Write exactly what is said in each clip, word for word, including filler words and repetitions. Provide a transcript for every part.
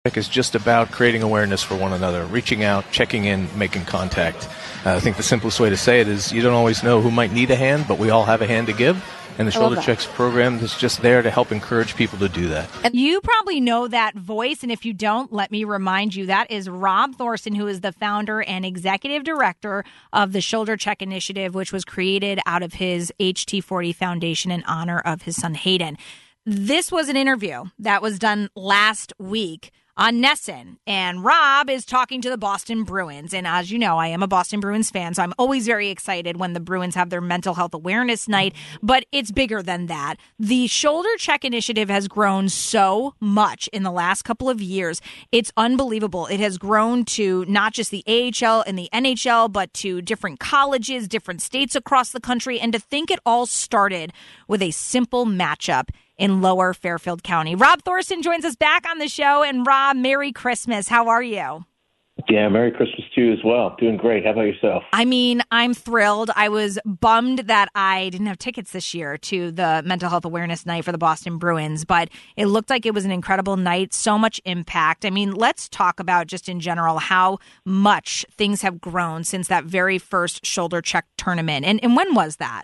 Is just about creating awareness for one another, reaching out, checking in, making contact. Uh, I think the simplest way to say it is you don't always know who might need a hand, but we all have a hand to give. And the Shoulder Checks program is just there to help encourage people to do that. And you probably know that voice, and if you don't, let me remind you, that is Rob Thorson, who is the founder and executive director of the Shoulder Check Initiative, which was created out of his H T forty Foundation in honor of his son Hayden. This was an interview that was done last week on NESN, and Rob is talking to the Boston Bruins. And as you know, I am a Boston Bruins fan, so I'm always very excited when the Bruins have their mental health awareness night, but it's bigger than that. The Shoulder Check Initiative has grown so much in the last couple of years. It's unbelievable. It has grown to not just the A H L and the N H L, but to different colleges, different states across the country, and to think it all started with a simple matchup in Lower Fairfield County. Rob Thorson joins us back on the show. And Rob, Merry Christmas. How are you? Yeah, Merry Christmas to you as well. Doing great. How about yourself? I mean, I'm thrilled. I was bummed that I didn't have tickets this year to the Mental Health Awareness Night for the Boston Bruins, but it looked like it was an incredible night, so much impact. I mean, let's talk about just in general how much things have grown since that very first Shoulder Check tournament. And, and when was that?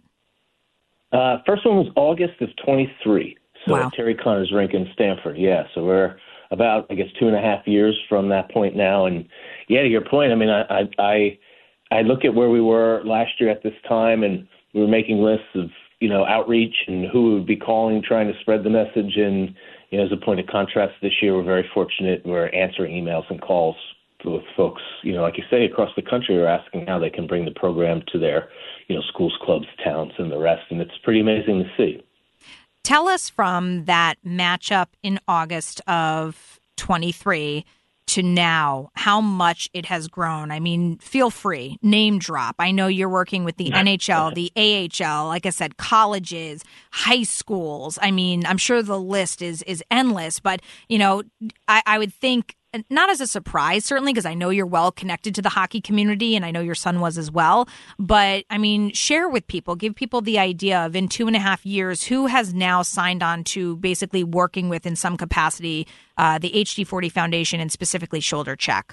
Uh, first one was August of twenty-three. So wow. At Terry Connors Rink in Stamford, yeah. So we're about, I guess, two and a half years from that point now. And yeah, to your point, I mean, I, I, I, I look at where we were last year at this time, and we were making lists of, you know, outreach and who would be calling, trying to spread the message. And, you know, as a point of contrast, this year we're very fortunate. We're answering emails and calls with folks, you know, like you say, across the country who are asking how they can bring the program to their, you know, schools, clubs, towns, and the rest. And it's pretty amazing to see. Tell us from that matchup in August of twenty-three to now, how much it has grown. I mean, feel free, name drop. I know you're working with the N H L, the A H L, like I said, colleges, high schools. I mean, I'm sure the list is is endless, but, you know, I, I would think, not as a surprise, certainly, because I know you're well connected to the hockey community, and I know your son was as well. But, I mean, share with people, give people the idea of in two and a half years, who has now signed on to basically working with, in some capacity, uh, the H T forty Foundation and specifically Shoulder Check.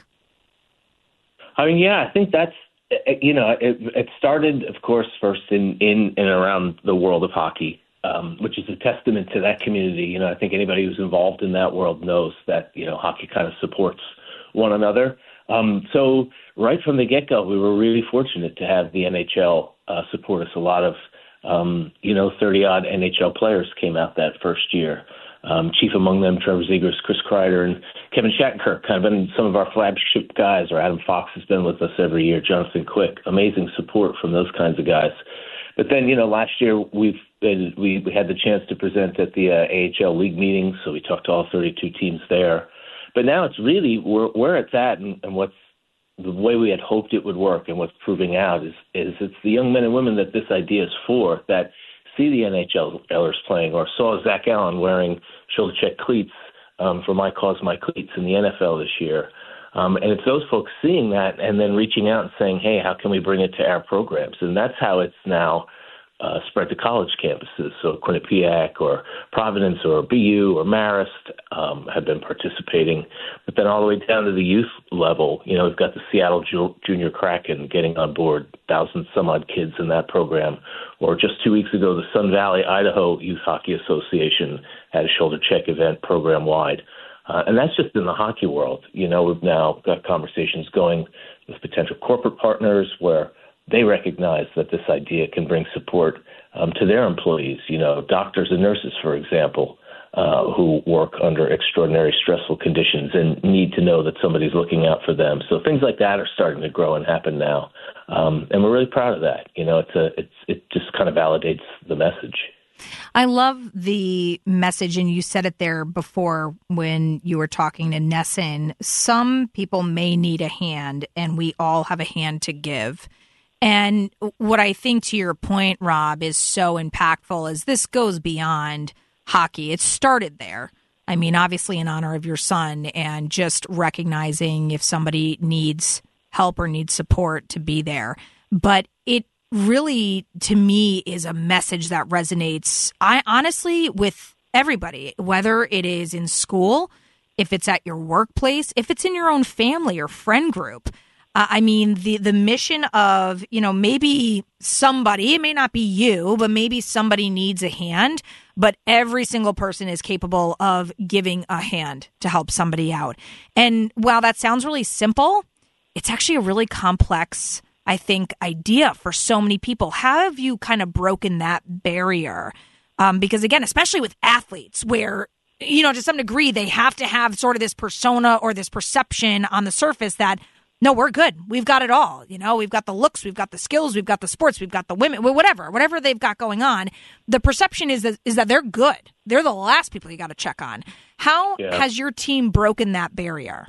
I mean, yeah, I think that's, you know, it, it started, of course, first in, in and around the world of hockey. Um, which is a testament to that community. You know, I think anybody who's involved in that world knows that, you know, hockey kind of supports one another. Um, so right from the get-go, we were really fortunate to have the N H L uh, support us. A lot of, um, you know, thirty-odd N H L players came out that first year. Um, chief among them, Trevor Zegras, Chris Kreider, and Kevin Shattenkirk, kind of been some of our flagship guys, or Adam Fox has been with us every year, Jonathan Quick. Amazing support from those kinds of guys. But then, you know, last year we've been, we, we had the chance to present at the uh, A H L league meetings, so we talked to all thirty-two teams there. But now it's really where, where it's at, and, and what's the way we had hoped it would work, and what's proving out is, is it's the young men and women that this idea is for, that see the N H Lers playing, or saw Zach Allen wearing Shoulder Check cleats um, for My Cause, My Cleats in the N F L this year. Um, and it's those folks seeing that and then reaching out and saying, hey, how can we bring it to our programs? And that's how it's now uh, spread to college campuses. So Quinnipiac or Providence or B U or Marist um, have been participating. But then all the way down to the youth level, you know, we've got the Seattle Ju- Junior Kraken getting on board, thousand some odd kids in that program. Or just two weeks ago, the Sun Valley, Idaho Youth Hockey Association had a Shoulder Check event program-wide. Uh, and that's just in the hockey world. You know, we've now got conversations going with potential corporate partners where they recognize that this idea can bring support um, to their employees. You know, doctors and nurses, for example, uh, who work under extraordinary stressful conditions and need to know that somebody's looking out for them. So things like that are starting to grow and happen now. Um, and we're really proud of that. You know, it's a, it's, it just kind of validates the message. I love the message, and you said it there before when you were talking to NESN. Some people may need a hand, and we all have a hand to give. And what I think, to your point, Rob, is so impactful is this goes beyond hockey. It started there. I mean, obviously in honor of your son, and just recognizing if somebody needs help or needs support to be there. But it really, to me, is a message that resonates, I honestly, with everybody, whether it is in school, if it's at your workplace, if it's in your own family or friend group. Uh, I mean, the, the mission of, you know, maybe somebody, it may not be you, but maybe somebody needs a hand, but every single person is capable of giving a hand to help somebody out. And while that sounds really simple, it's actually a really complex, I think, idea for so many people. How have you kind of broken that barrier? Um, because again, especially with athletes where, you know, to some degree, they have to have sort of this persona or this perception on the surface that, no, we're good. We've got it all. You know, we've got the looks, we've got the skills, we've got the sports, we've got the women, whatever, whatever they've got going on. The perception is that is that they're good. They're the last people you got to check on. How yeah. has your team broken that barrier?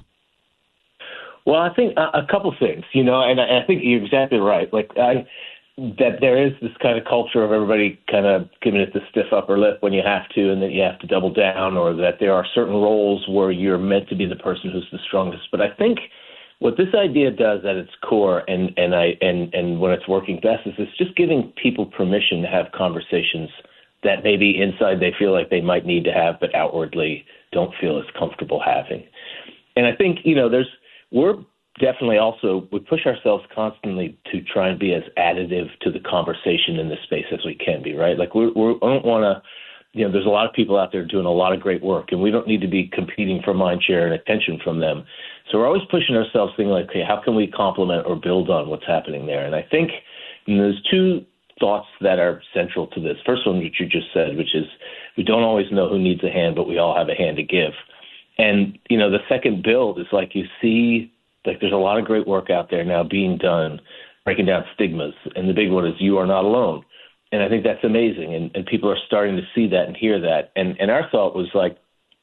Well, I think a, a couple things, you know, and I, I think you're exactly right. Like I, that there is this kind of culture of everybody kind of giving it the stiff upper lip when you have to, and that you have to double down, or that there are certain roles where you're meant to be the person who's the strongest. But I think what this idea does at its core, and, and I and, and when it's working best, is it's just giving people permission to have conversations that maybe inside they feel like they might need to have, but outwardly don't feel as comfortable having. And I think, you know, there's we're definitely also, we push ourselves constantly to try and be as additive to the conversation in this space as we can be, right? Like we we don't want to, you know, there's a lot of people out there doing a lot of great work, and we don't need to be competing for mind share and attention from them. So we're always pushing ourselves, thinking like, okay, how can we complement or build on what's happening there? And I think, you know, there's two thoughts that are central to this. First one, which you just said, which is we don't always know who needs a hand, but we all have a hand to give. And, you know, the second build is like you see, like there's a lot of great work out there now being done, breaking down stigmas. And the big one is you are not alone. And I think that's amazing. And, and people are starting to see that and hear that. And, and our thought was like,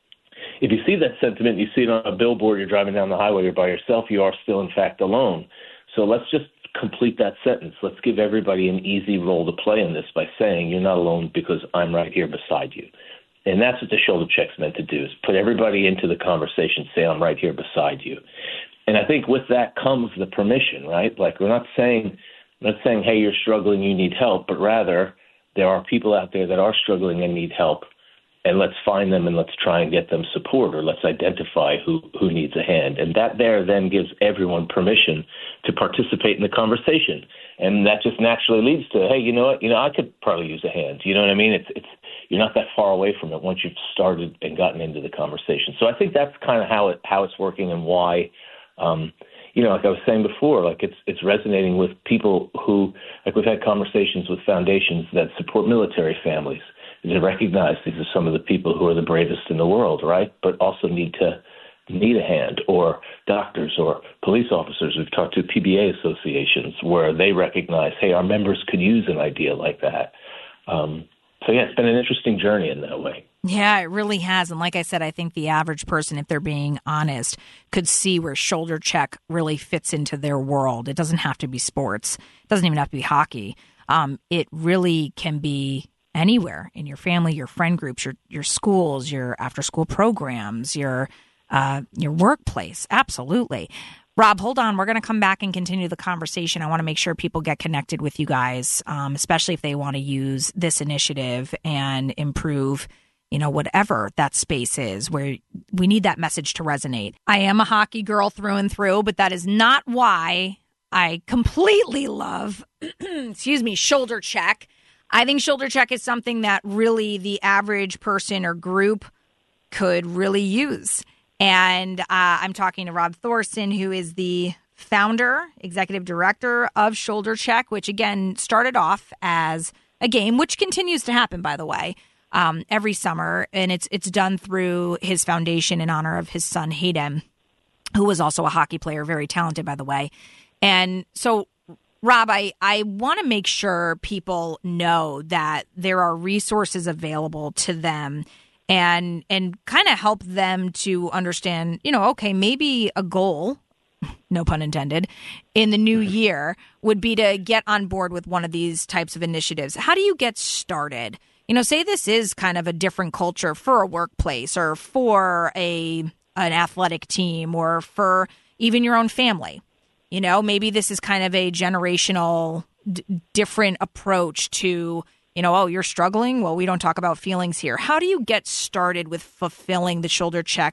if you see that sentiment, you see it on a billboard, you're driving down the highway, you're by yourself, you are still, in fact, alone. So let's just complete that sentence. Let's give everybody an easy role to play in this by saying you're not alone because I'm right here beside you. And that's what the shoulder check's meant to do, is put everybody into the conversation, say I'm right here beside you. And I think with that comes the permission, right? Like we're not saying, we're not saying, hey, you're struggling, you need help, but rather there are people out there that are struggling and need help. And let's find them and let's try and get them support, or let's identify who, who needs a hand. And that there then gives everyone permission to participate in the conversation. And that just naturally leads to, hey, you know what, you know, I could probably use a hand. You know what I mean? It's it's you're not that far away from it once you've started and gotten into the conversation. So I think that's kind of how it how it's working, and why, um, you know, like I was saying before, like it's it's resonating with people who, like we've had conversations with foundations that support military families. To recognize these are some of the people who are the bravest in the world, right? But also need to need a hand, or doctors or police officers. We've talked to P B A associations where they recognize, hey, our members could use an idea like that. Um, so, yeah, it's been an interesting journey in that way. Yeah, it really has. And like I said, I think the average person, if they're being honest, could see where Shoulder Check really fits into their world. It doesn't have to be sports. It doesn't even have to be hockey. Um, it really can be anywhere in your family, your friend groups, your your schools, your after-school programs, your uh, your workplace. Absolutely. Rob, hold on. We're going to come back and continue the conversation. I want to make sure people get connected with you guys, um, especially if they want to use this initiative and improve, you know, whatever that space is, where we need that message to resonate. I am a hockey girl through and through, but that is not why I completely love, excuse me, Shoulder Check. I think Shoulder Check is something that really the average person or group could really use. And uh, I'm talking to Rob Thorson, who is the founder, executive director of Shoulder Check, which, again, started off as a game, which continues to happen, by the way, um, every summer. And it's it's done through his foundation in honor of his son, Hayden, who was also a hockey player, very talented, by the way. And so, Rob, I, I want to make sure people know that there are resources available to them, and and kind of help them to understand, you know, okay, maybe a goal, no pun intended, in the new year would be to get on board with one of these types of initiatives. How do you get started? You know, say this is kind of a different culture for a workplace, or for a an athletic team, or for even your own family. You know, maybe this is kind of a generational d- different approach to, you know, oh, you're struggling? Well, we don't talk about feelings here. How do you get started with fulfilling the Shoulder Check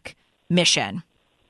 mission?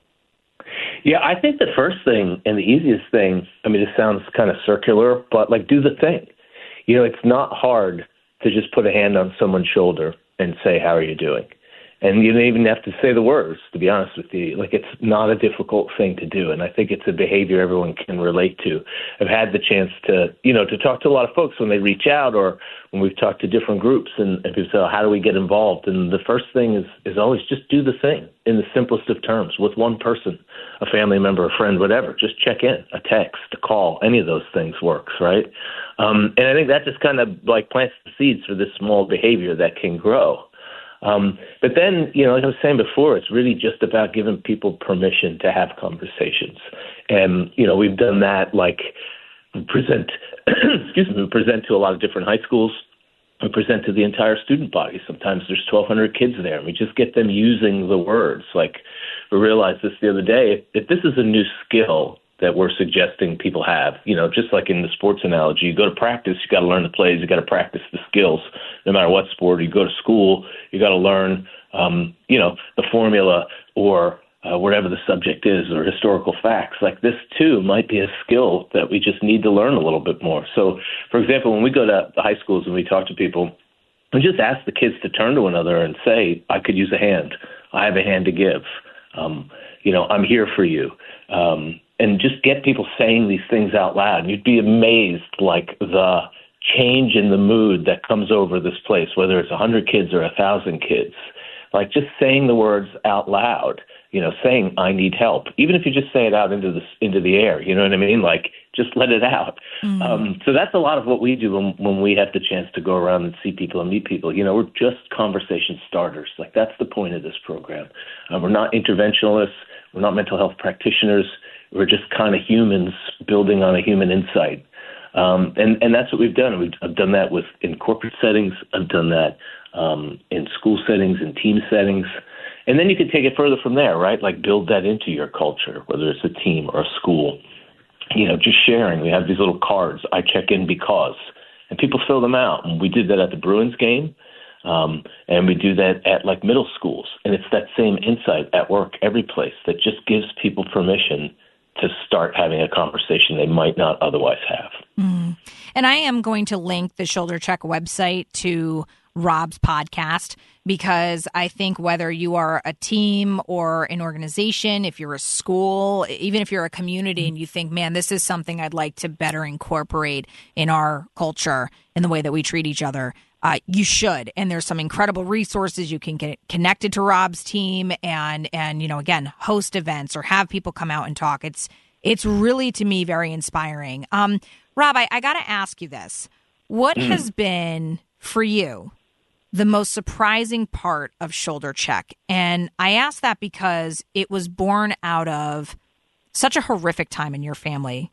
Yeah, I think the first thing and the easiest thing, I mean, it sounds kind of circular, but like do the thing. You know, it's not hard to just put a hand on someone's shoulder and say, how are you doing? And you don't even have to say the words, to be honest with you. Like, it's not a difficult thing to do. And I think it's a behavior everyone can relate to. I've had the chance to, you know, to talk to a lot of folks when they reach out or when we've talked to different groups and, and people say, oh, how do we get involved? And the first thing is, is always just do the thing in the simplest of terms with one person, a family member, a friend, whatever. Just check in, a text, a call, any of those things works, right? Um, and I think that just kind of like plants the seeds for this small behavior that can grow. Um, but then, you know, like I was saying before, it's really just about giving people permission to have conversations. And, you know, we've done that, like, we present, excuse me, we present to a lot of different high schools. We present to the entire student body. Sometimes there's twelve hundred kids there, and we just get them using the words. Like, we realized this the other day, if, if this is a new skill that we're suggesting people have, you know, just like in the sports analogy, you go to practice, you got to learn the plays, you got to practice the skills, no matter what sport. You go to school, you got to learn, um, you know, the formula or uh, whatever the subject is or historical facts. Like this, too, might be a skill that we just need to learn a little bit more. So, for example, when we go to the high schools and we talk to people, we just ask the kids to turn to one another and say, I could use a hand. I have a hand to give. Um, you know, I'm here for you. Um, and just get people saying these things out loud. And you'd be amazed, like, the change in the mood that comes over this place, whether it's one hundred kids or one thousand kids. Like, just saying the words out loud, you know, saying, I need help. Even if you just say it out into the, into the air, you know what I mean? Like, just let it out. Mm-hmm. Um, so that's a lot of what we do when, when we have the chance to go around and see people and meet people. You know, we're just conversation starters. Like, that's the point of this program. Uh, we're not interventionalists. We're not mental health practitioners. We're just kind of humans building on a human insight. Um, and, and that's what we've done. We've I've done that with in corporate settings. I've done that um, in school settings, in team settings. And then you can take it further from there, right? Like build that into your culture, whether it's a team or a school. You know, just sharing. We have these little cards. I check in because. And people fill them out. And we did that at the Bruins game. Um, and we do that at like middle schools. And it's that same insight at work, every place, that just gives people permission to start having a conversation they might not otherwise have. Mm. And I am going to link the Shoulder Check website to Rob's podcast, because I think whether you are a team or an organization, if you're a school, even if you're a community and you think, man, this is something I'd like to better incorporate in our culture in the way that we treat each other, Uh, you should. And there's some incredible resources. You can get connected to Rob's team and, and, you know, again, host events or have people come out and talk. It's, it's really, to me, very inspiring. Um, Rob, I, I got to ask you this. What mm. has been, for you, the most surprising part of Shoulder Check? And I ask that because it was born out of such a horrific time in your family.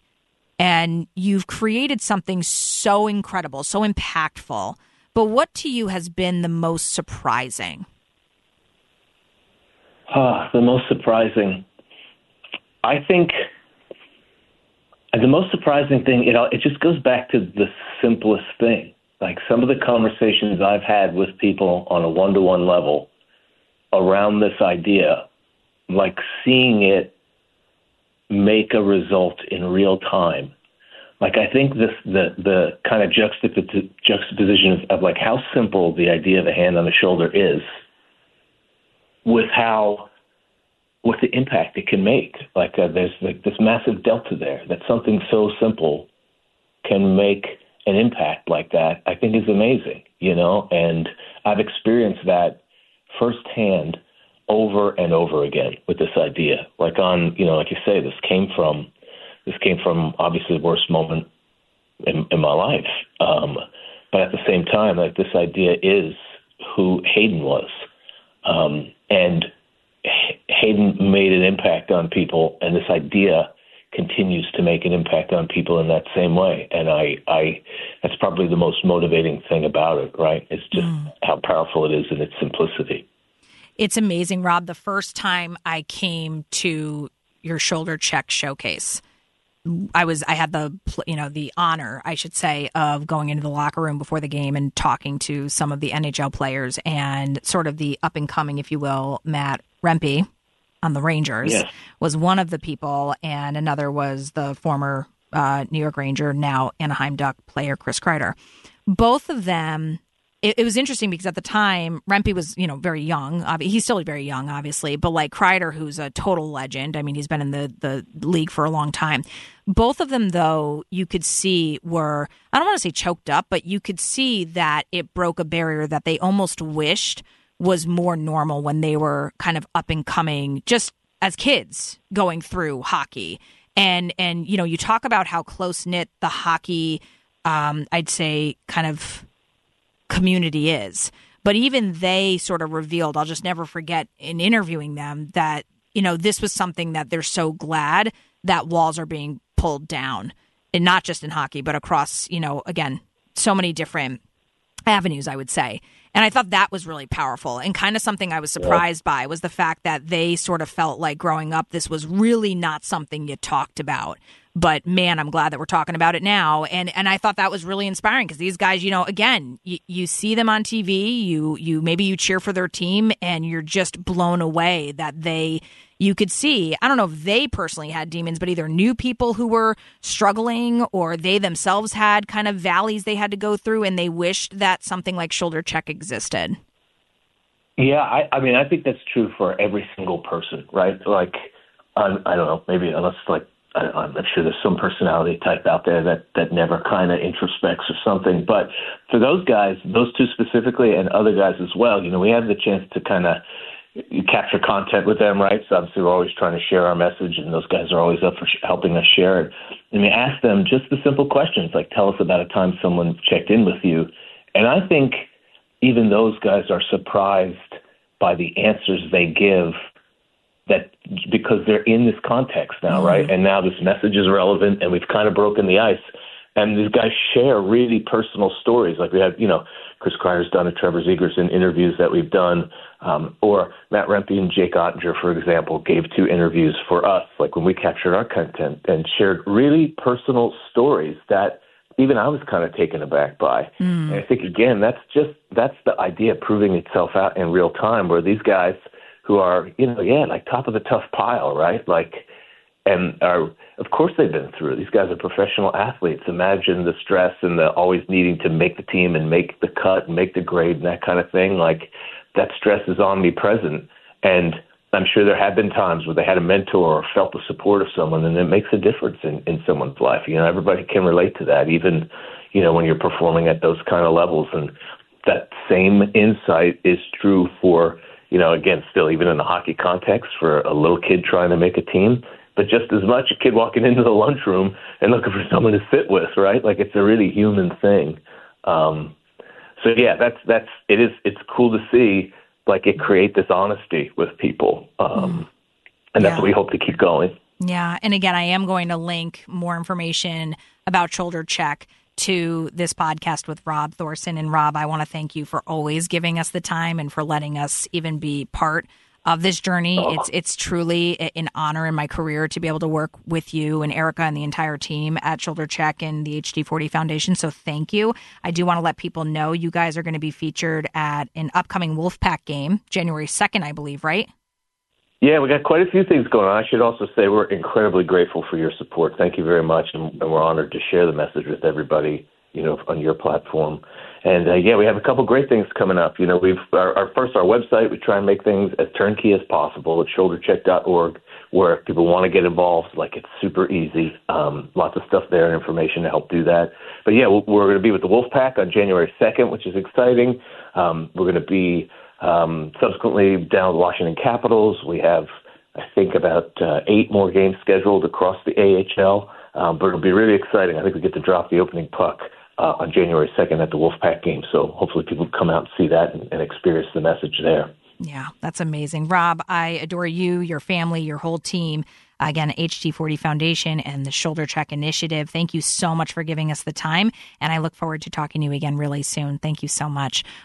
And you've created something so incredible, so impactful. But what to you has been the most surprising? Ah, the most surprising. I think the most surprising thing, you know, it just goes back to the simplest thing. Like some of the conversations I've had with people on a one-to-one level around this idea, like seeing it make a result in real time. Like, I think this, the the kind of juxtap- juxtaposition of, of, like, how simple the idea of a hand on the shoulder is with how, with the impact it can make. Like, uh, there's like this massive delta there, that something so simple can make an impact like that, I think is amazing, you know? And I've experienced that firsthand over and over again with this idea. Like on, you know, like you say, this came from, This came from obviously the worst moment in, in my life. Um, but at the same time, like this idea is who Hayden was. Um, and H- Hayden made an impact on people, and this idea continues to make an impact on people in that same way. And I, I that's probably the most motivating thing about it, right? It's just mm. how powerful it is in its simplicity. It's amazing, Rob. The first time I came to your Shoulder Check showcase, I was, I had the, you know, the honor, I should say, of going into the locker room before the game and talking to some of the N H L players and sort of the up and coming, if you will, Matt Rempe, on the Rangers, yes. was one of the people, and another was the former uh, New York Ranger, now Anaheim Duck player Chris Kreider. Both of them, it, it was interesting because at the time, Rempe was, you know, very young. He's still very young, obviously, but like Kreider, who's a total legend. I mean, he's been in the, the league for a long time. Both of them, though, you could see were, I don't want to say choked up, but you could see that it broke a barrier that they almost wished was more normal when they were kind of up and coming, just as kids going through hockey. And, and you know, you talk about how close-knit the hockey, um, I'd say, kind of community is. But even they sort of revealed, I'll just never forget in interviewing them, that, you know, this was something that they're so glad that walls are being pulled down, and not just in hockey, but across, you know, again, so many different avenues, I would say. And I thought that was really powerful, and kind of something I was surprised yeah. by was the fact that they sort of felt like growing up, this was really not something you talked about. But man, I'm glad that we're talking about it now. And and I thought that was really inspiring because these guys, you know, again, you, you see them on T V, you you maybe you cheer for their team, and you're just blown away that they, you could see, I don't know if they personally had demons, but either knew people who were struggling or they themselves had kind of valleys they had to go through, and they wished that something like Shoulder Check existed. Yeah, I, I mean, I think that's true for every single person, right? Like, I, I don't know, maybe unless like, I'm sure there's some personality type out there that, that never kind of introspects or something. But for those guys, those two specifically, and other guys as well, you know, we have the chance to kind of capture content with them, right? So obviously we're always trying to share our message, and those guys are always up for sh- helping us share it. And we ask them just the simple questions, like tell us about a time someone checked in with you. And I think even those guys are surprised by the answers they give, that because they're in this context now, mm-hmm. right? And now this message is relevant, and we've kind of broken the ice. And these guys share really personal stories. Like we had, you know, Chris Kreider's done it, Trevor Zegras in interviews that we've done, um, or Matt Rempe and Jake Ottinger, for example, gave two interviews for us, like when we captured our content, and shared really personal stories that even I was kind of taken aback by. Mm. And I think, again, that's just, that's the idea proving itself out in real time, where these guys who are, you know, yeah, like top of the tough pile, right? Like, and are, of course they've been through. These guys are professional athletes. Imagine the stress and the always needing to make the team and make the cut and make the grade and that kind of thing. Like, that stress is omnipresent. And I'm sure there have been times where they had a mentor or felt the support of someone, and it makes a difference in, in someone's life. You know, everybody can relate to that, even, you know, when you're performing at those kind of levels. And that same insight is true for, you know, again, still even in the hockey context, for a little kid trying to make a team, but just as much a kid walking into the lunchroom and looking for someone to sit with, right? Like, it's a really human thing. Um, so yeah, that's, that's, it is, it's cool to see, like, it create this honesty with people. Um, and that's yeah. what we hope to keep going. Yeah. And again, I am going to link more information about Shoulder Check to this podcast with Rob Thorson. And Rob, I want to thank you for always giving us the time and for letting us even be part of this journey. Oh. It's it's truly an honor in my career to be able to work with you and Erica and the entire team at Shoulder Check and the H D forty Foundation. So thank you. I do want to let people know you guys are going to be featured at an upcoming Wolfpack game, January second, I believe, right? Yeah, we got quite a few things going on. I should also say we're incredibly grateful for your support. Thank you very much, and, and we're honored to share the message with everybody, you know, on your platform. And, uh, yeah, we have a couple great things coming up. You know, we've our, our first, our website, we try and make things as turnkey as possible at shoulder check dot org, where if people want to get involved, like, it's super easy. Um, lots of stuff there and information to help do that. But, yeah, we're, we're going to be with the Wolfpack on January second, which is exciting. Um, we're going to be um, subsequently down with the Washington Capitals. We have, I think, about uh, eight more games scheduled across the A H L. Um, but it'll be really exciting. I think we get to drop the opening puck Uh, on January second at the Wolfpack game. So hopefully people come out and see that and, and experience the message there. Yeah, that's amazing. Rob, I adore you, your family, your whole team. Again, H D forty Foundation and the Shoulder Check Initiative. Thank you so much for giving us the time. And I look forward to talking to you again really soon. Thank you so much.